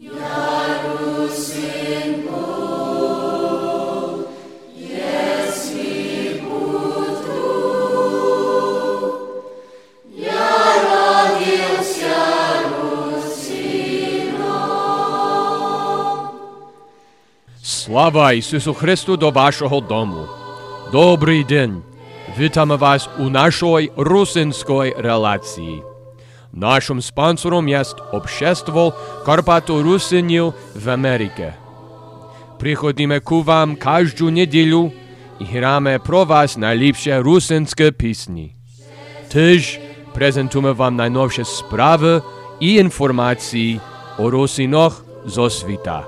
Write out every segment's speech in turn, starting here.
Слава Ісусу Христу до вашого дому. Добрий день. Вітаємо вас у нашій русинській релації. Нашим спонсором є Общество Карпато-Русинів в Америці. Приходимо к вам кожну неділю і граємо про вас найліпші русинські пісні. Теж презентуємо вам найновші справи і інформації о русинах зо світа.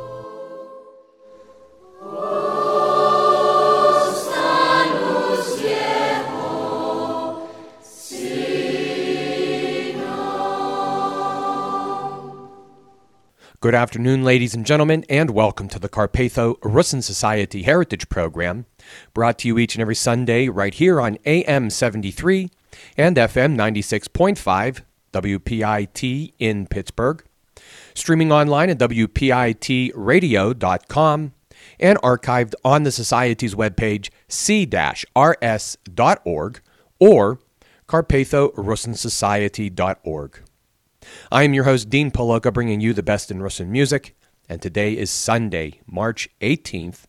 Good afternoon, ladies and gentlemen, and welcome to the Carpatho-Russin Society Heritage Program, brought to you each and every Sunday right here on AM 73 and FM 96.5, WPIT in Pittsburgh, streaming online at WPITradio.com, and archived on the Society's webpage, c-rs.org, or carpatho-russinsociety.org. I am your host, Dean Poloka, bringing you the best in Russian music, and today is Sunday, March 18th,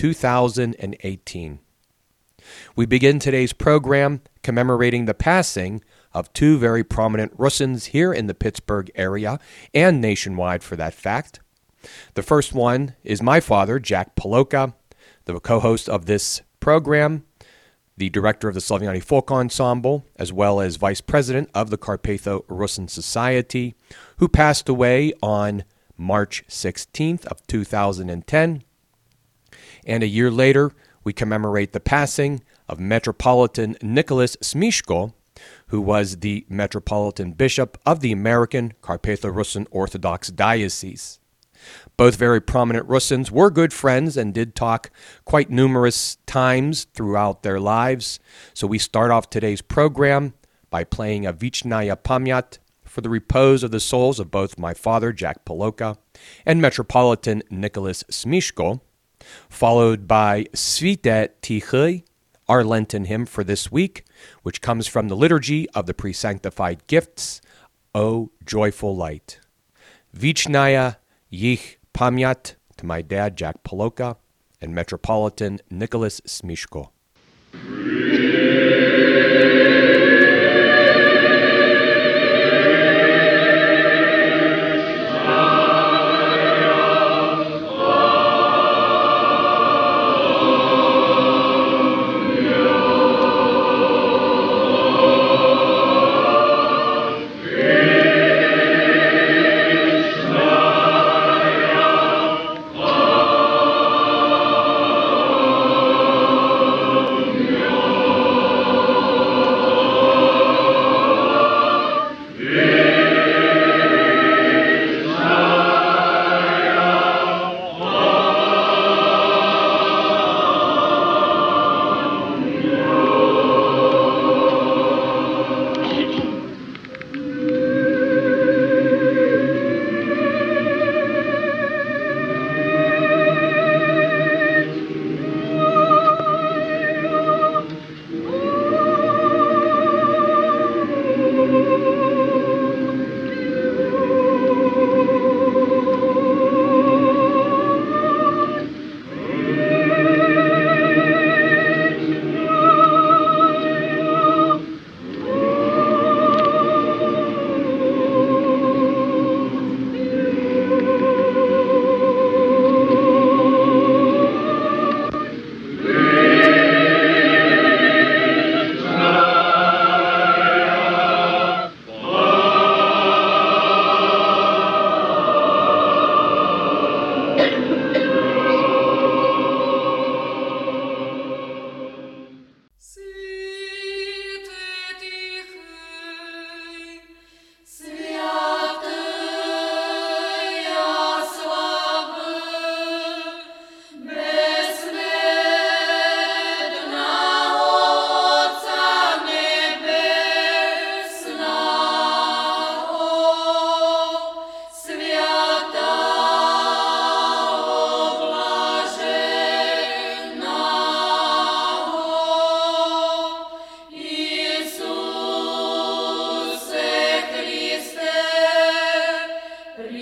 2018. We begin today's program commemorating the passing of two very prominent Russians here in the Pittsburgh area, and nationwide for that fact. The first one is my father, Jack Poloka, the co-host of this program, the director of the Slaviani Folk Ensemble, as well as vice president of the Carpatho-Russin Society, who passed away on March 16th of 2010. And a year later, we commemorate the passing of Metropolitan Nicholas Smishko, who was the Metropolitan Bishop of the American Carpatho-Russin Orthodox Diocese. Both very prominent Russins were good friends and did talk quite numerous times throughout their lives. So we start off today's program by playing a Vichnaya Pamyat for the repose of the souls of both my father, Jack Poloka, and Metropolitan Nicholas Smishko, followed by Svite Tichy, our Lenten hymn for this week, which comes from the Liturgy of the Presanctified Gifts, O Joyful Light. Vichnaya Yich Pamyat to my dad, Jack Poloka, and Metropolitan Nicholas Smishko.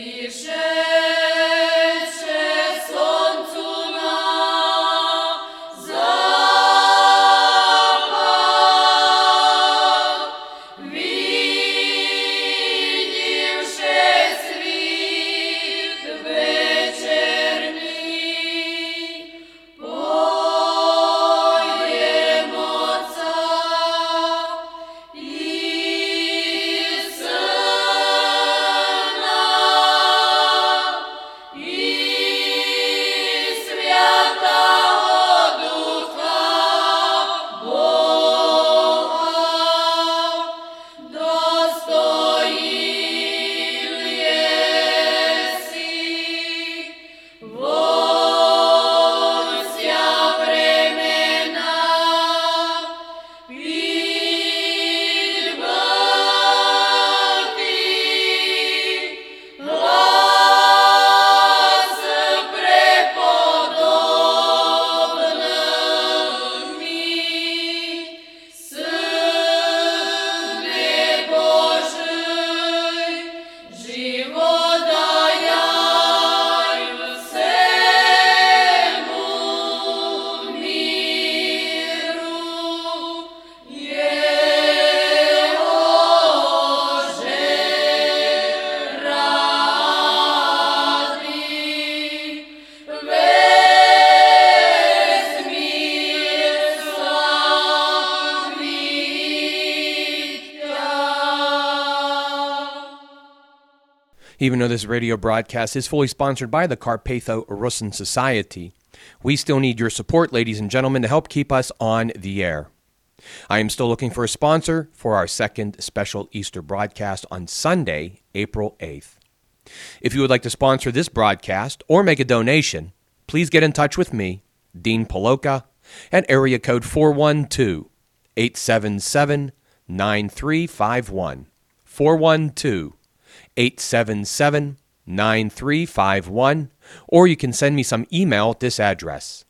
Even though this radio broadcast is fully sponsored by the Carpatho-Russin Society, we still need your support, ladies and gentlemen, to help keep us on the air. I am still looking for a sponsor for our second special Easter broadcast on Sunday, April 8th. If you would like to sponsor this broadcast or make a donation, please get in touch with me, Dean Paloka, at area code 412-877-9351. 412-877-9351, or you can send me some email at this address,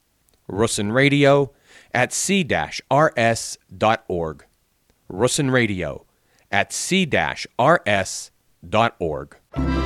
russinradio@c-rs.org. russinradio@c-rs.org.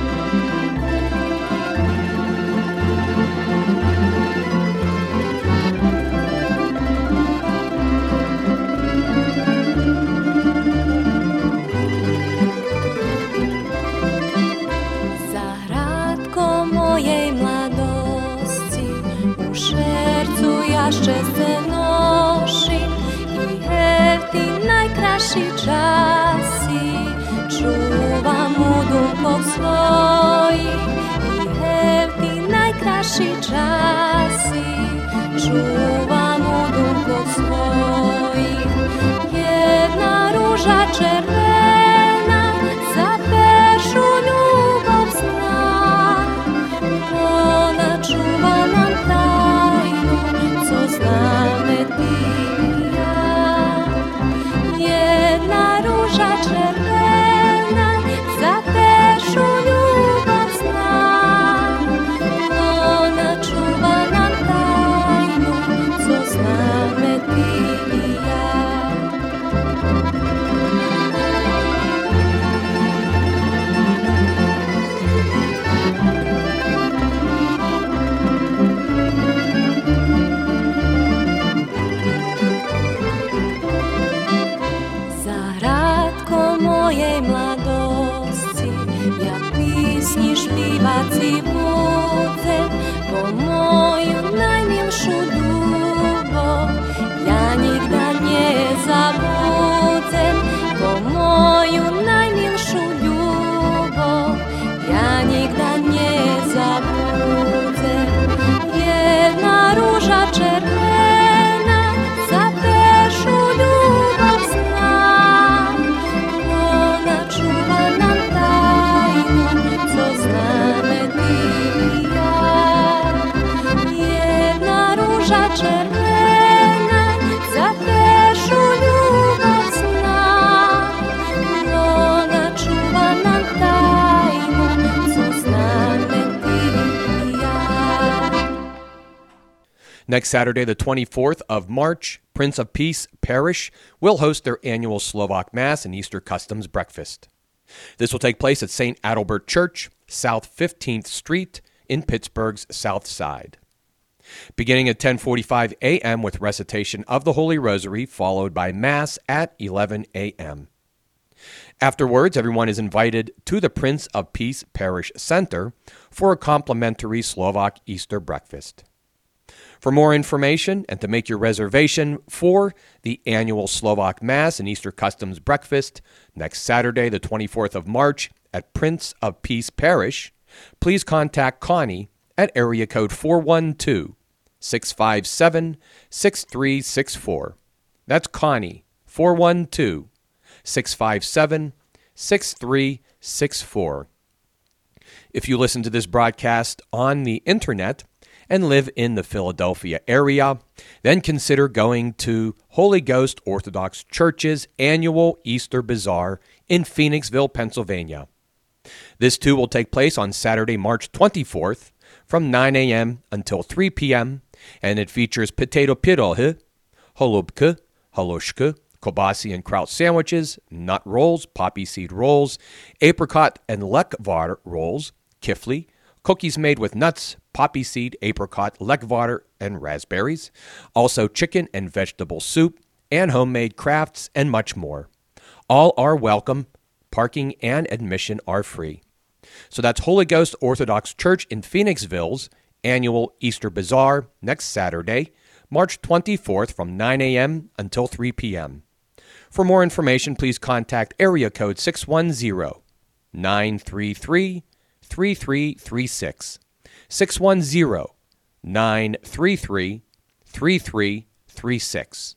Jeszcze se nosi i ti najkraši časi, čuvam u dumpog svoji i ti najkraši časi, čuvam u dumpog svoji. Jedna ruža červena za pešu ljubav zna, ona čuva nam tajnu, co zname ti i ja. Jedna ruža červena za pešu ljubav zna, ona čuva nam tajnu, co zname ti i ja. Mojej mladosti ja pisni špivaci budem po moju najmilšu ljubav, ja nikda nje zabudem po moju najmilšu ljubav, ja nikda nje zabudem. Jedna ruža červena za pešu ljubav zna, čuva nam tajnu, co zname ti i ja. Jedna ruža červena za pešu ljubav zna, ona čuva nam tajnu, co zname ti i ja. Next Saturday, the 24th of March, Prince of Peace Parish will host their annual Slovak Mass and Easter Customs Breakfast. This will take place at St. Adalbert Church, South 15th Street in Pittsburgh's South Side. Beginning at 10:45 a.m. with recitation of the Holy Rosary, followed by Mass at 11 a.m. Afterwards, everyone is invited to the Prince of Peace Parish Center for a complimentary Slovak Easter breakfast. For more information and to make your reservation for the annual Slovak Mass and Easter Customs Breakfast next Saturday, the 24th of March, at Prince of Peace Parish, please contact Connie at area code 412-657-6364. That's Connie, 412-657-6364. If you listen to this broadcast on the internet and live in the Philadelphia area, then consider going to Holy Ghost Orthodox Church's annual Easter Bazaar in Phoenixville, Pennsylvania. This too will take place on Saturday, March 24th from 9 a.m. until 3 p.m., and it features potato pyrohy, holubka, haloshka, kobasi and kraut sandwiches, nut rolls, poppy seed rolls, apricot and lekvar rolls, kifli, cookies made with nuts, poppy seed, apricot, lekvar, and raspberries, also chicken and vegetable soup, and homemade crafts, and much more. All are welcome. Parking and admission are free. So that's Holy Ghost Orthodox Church in Phoenixville's annual Easter Bazaar next Saturday, March 24th from 9 a.m. until 3 p.m. For more information, please contact area code 610-933-3336. 610-933-3336.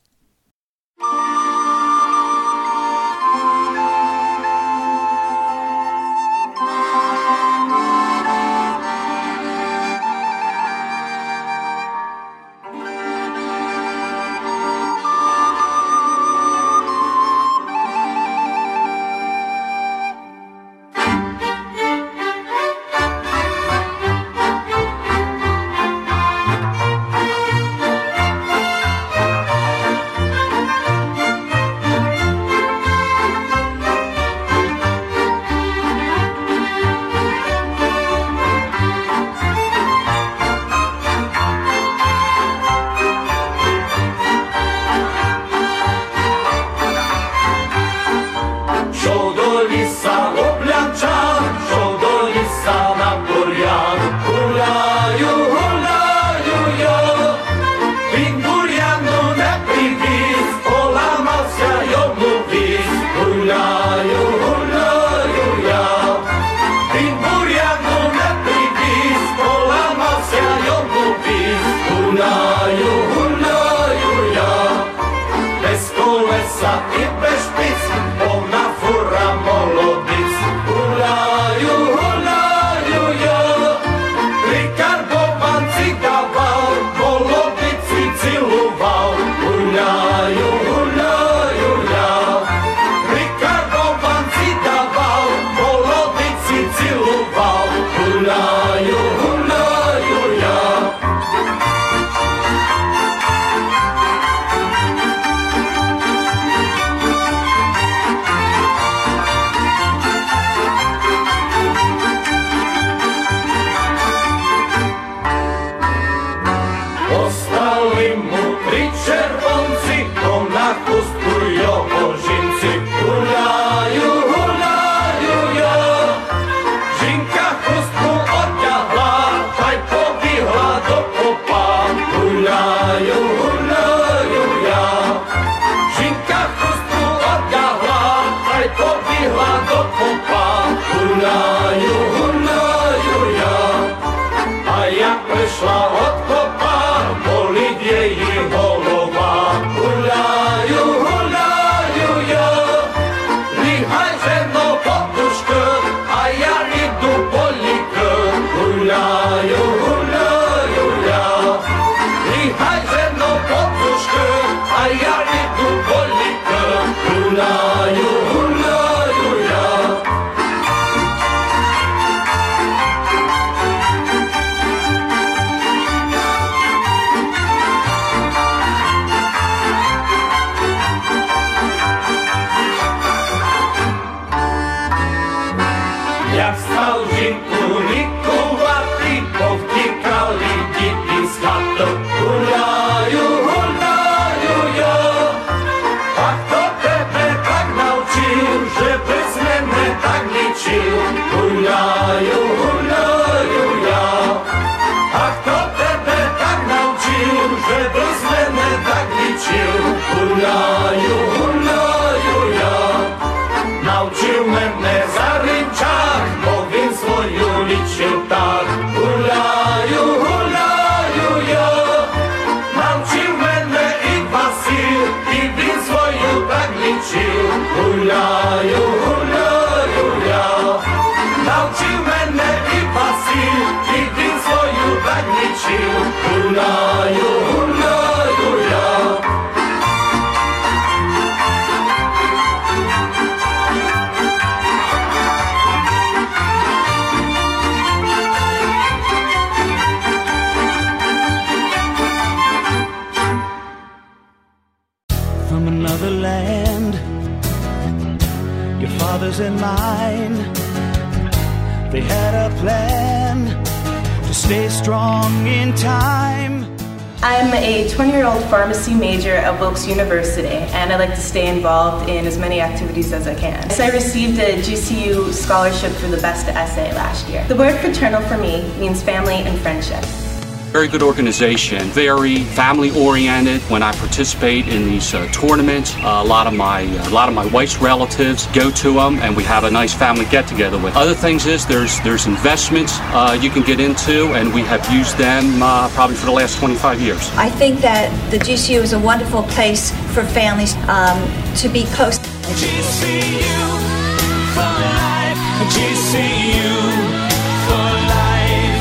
From another land, your father's and mine, they had a plan to stay strong in time. I'm a 20-year-old pharmacy major at Wilkes University, and I like to stay involved in as many activities as I can. So I received a GCU scholarship for the best essay last year. The word fraternal for me means family and friendship. Very good organization, very family-oriented. When I participate in these tournaments, a lot of my wife's relatives go to them, and we have a nice family get-together with. Other things is there's investments you can get into, and we have used them probably for the last 25 years. I think that the GCU is a wonderful place for families to be close. GCU for life, GCU for life.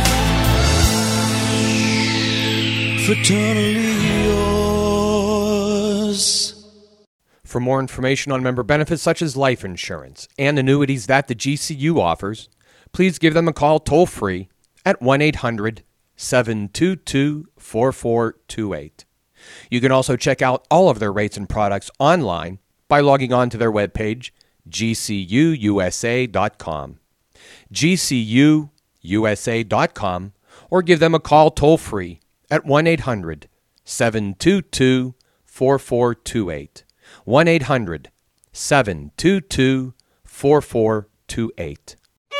Fraternally yours. For more information on member benefits such as life insurance and annuities that the GCU offers, please give them a call toll-free at 1-800-722-4428. You can also check out all of their rates and products online by logging on to their webpage, gcuusa.com. gcuusa.com, or give them a call toll-free at 1-800-722-4428. 1-800-722-4428.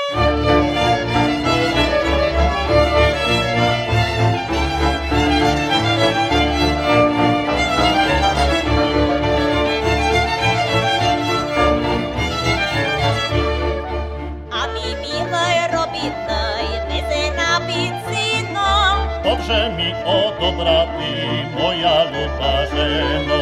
Dobrze mi o dobra ty, moja luba żeno.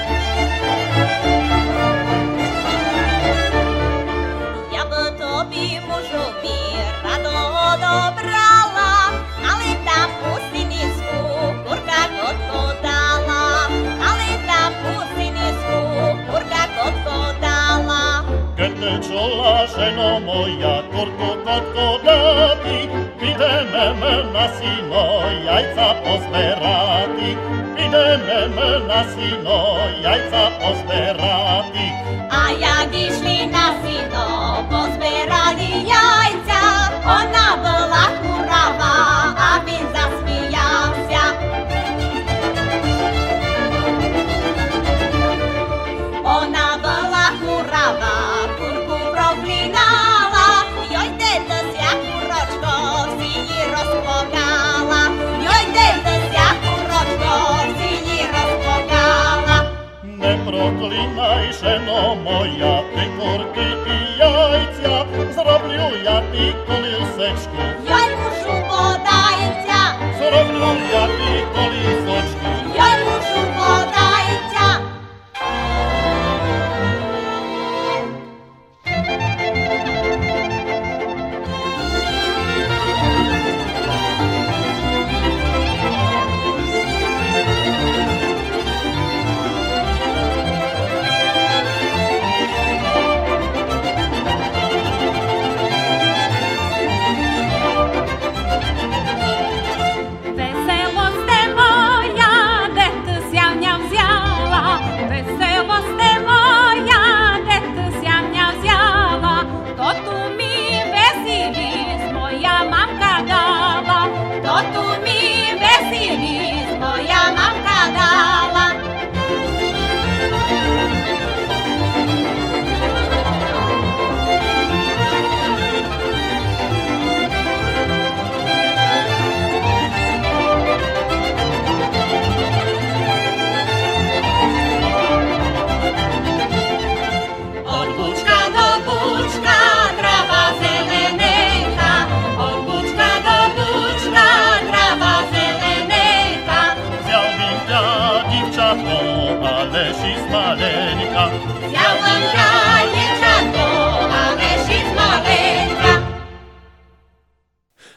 Ja by tobie mężu mi rado odebrała, ale tam u synisku kurka kotko dała, ale tam u synisku kurka kotko dała. Kiedy czula żeno moja, kurku kotko dati, ideme na sino, jajca pozberati. Ideme na sino, jajca pozberati. A jak išli na sino, pozbierali jajca, ona była kurava, a він засміявся. Ona była kurava, kurku проклинала, йой дедуся курочко, в сіні розплакала, йой дедуся курочко, в сіні розплакала. Не проклинай, жено моя, ти курки і яйця, зроблю я ти колісечку. Йой мушу подається, Зроблю я ти колісочку. йой мушу подається.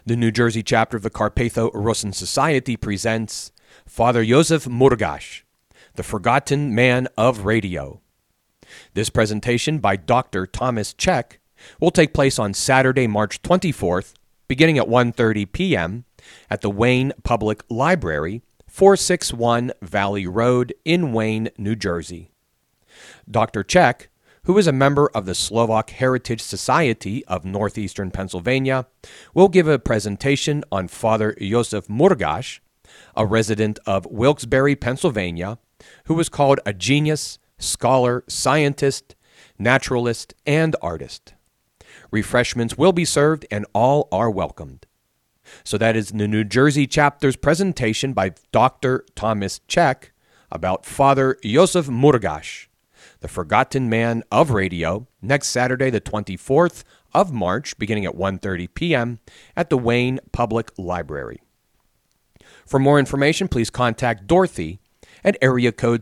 The New Jersey chapter of the Carpatho-Rusyn Society presents Father Josef Murgash, the Forgotten Man of Radio. This presentation by Dr. Thomas Cech will take place on Saturday, March 24th, beginning at 1:30 p.m. at the Wayne Public Library, 461 Valley Road in Wayne, New Jersey. Dr. Cech, who is a member of the Slovak Heritage Society of Northeastern Pennsylvania, will give a presentation on Father Josef Murgash, a resident of Wilkes-Barre, Pennsylvania, who was called a genius, scholar, scientist, naturalist, and artist. Refreshments will be served and all are welcomed. So that is the New Jersey chapter's presentation by Dr. Thomas Cech about Father Josef Murgash, the Forgotten Man of Radio, next Saturday, the 24th of March, beginning at 1:30 p.m. at the Wayne Public Library. For more information, please contact Dorothy at area code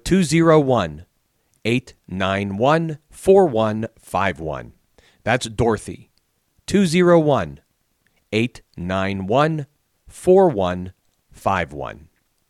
201-891-4151. That's Dorothy, 201-891-4151.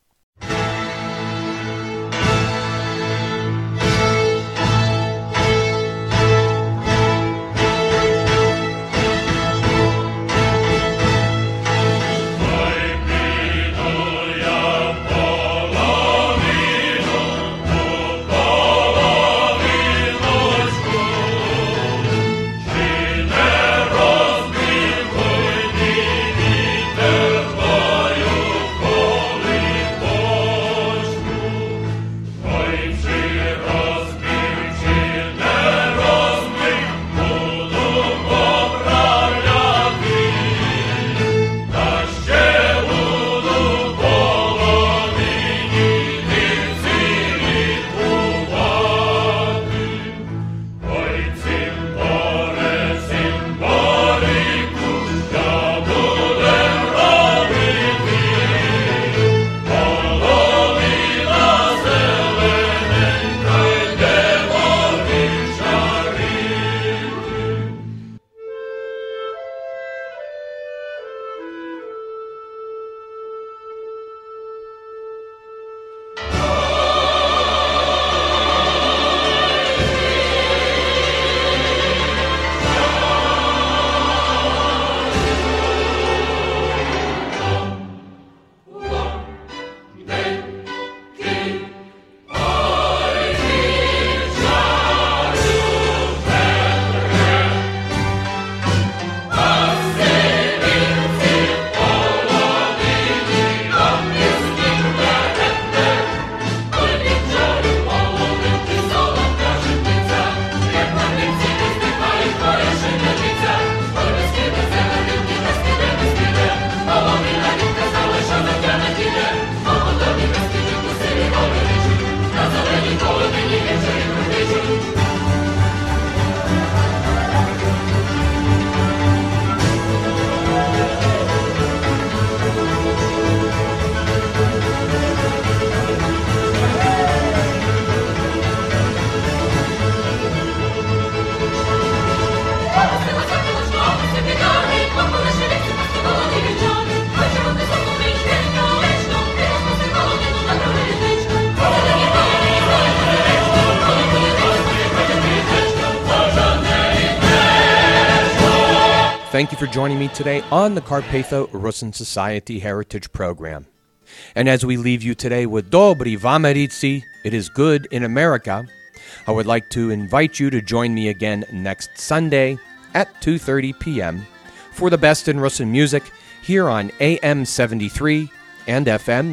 Thank you for joining me today on the Carpatho-Rusyn Society Heritage Program. And as we leave you today with Dobry v Americi, it is good in America, I would like to invite you to join me again next Sunday at 2:30 p.m. for the best in Russian music here on AM 73 and FM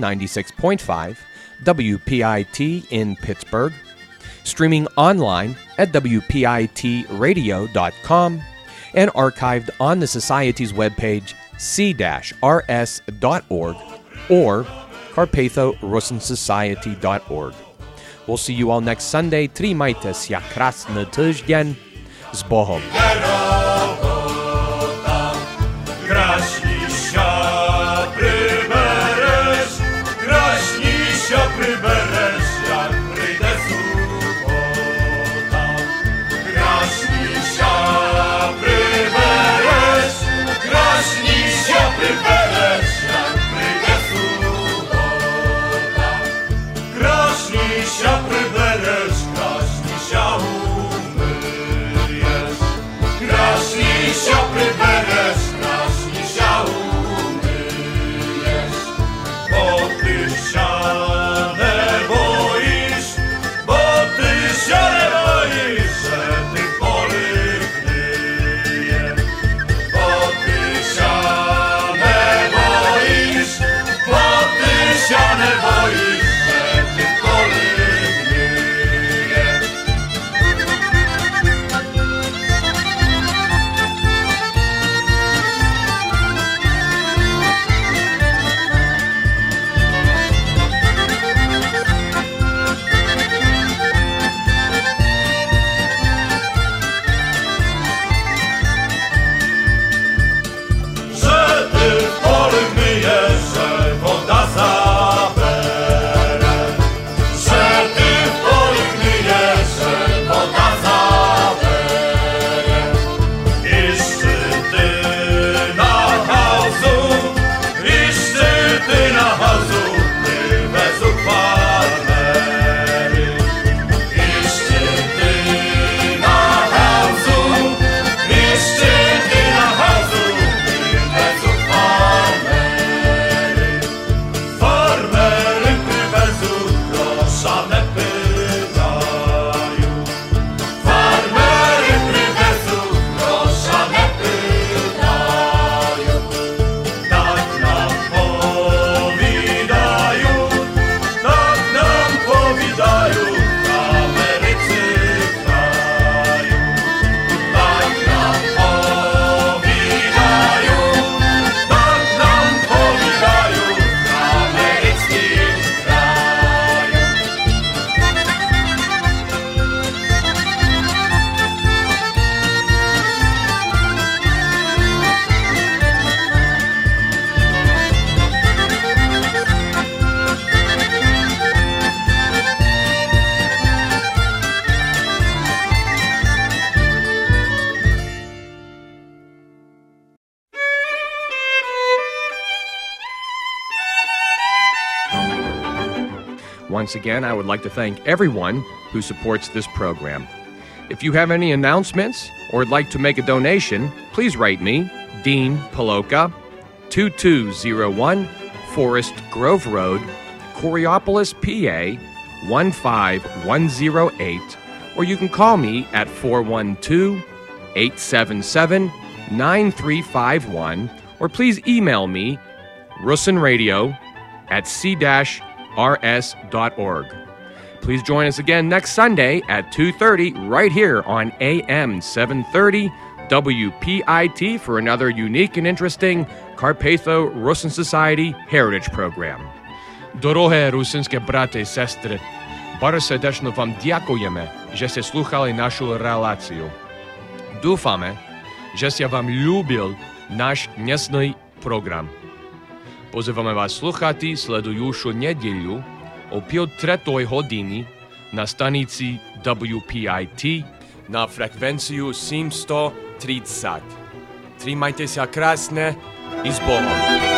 96.5, WPIT in Pittsburgh, streaming online at WPITradio.com, and archived on the Society's webpage, c-rs.org or carpatho-rusynsociety.org. We'll see you all next Sunday. Trimajte się krasny tydzień. Z Bohom. Краснися, прибереш, Once again, I would like to thank everyone who supports this program. If you have any announcements or would like to make a donation, please write me, Dean Paloka, 2201 Forest Grove Road, Coriopolis, PA, 15108, or you can call me at 412-877-9351, or please email me, russinradio@c-rs.org. Please join us again next Sunday at 2:30 right here on AM 730 WPIT for another unique and interesting Carpatho-Rusyn Society Heritage Program. Дороге русинське брати і сестри, bardzo serdecznie wam dziękujemy, że słuchali naszą relację. Dúfame, że się wam lubił nasz dnešný program. Pozývame vás sluchať sledujušu nedeľu o 5:03 hodiny na stanici WPIT na frekvenciu 730. Trimajte sa krásne i s Bohom.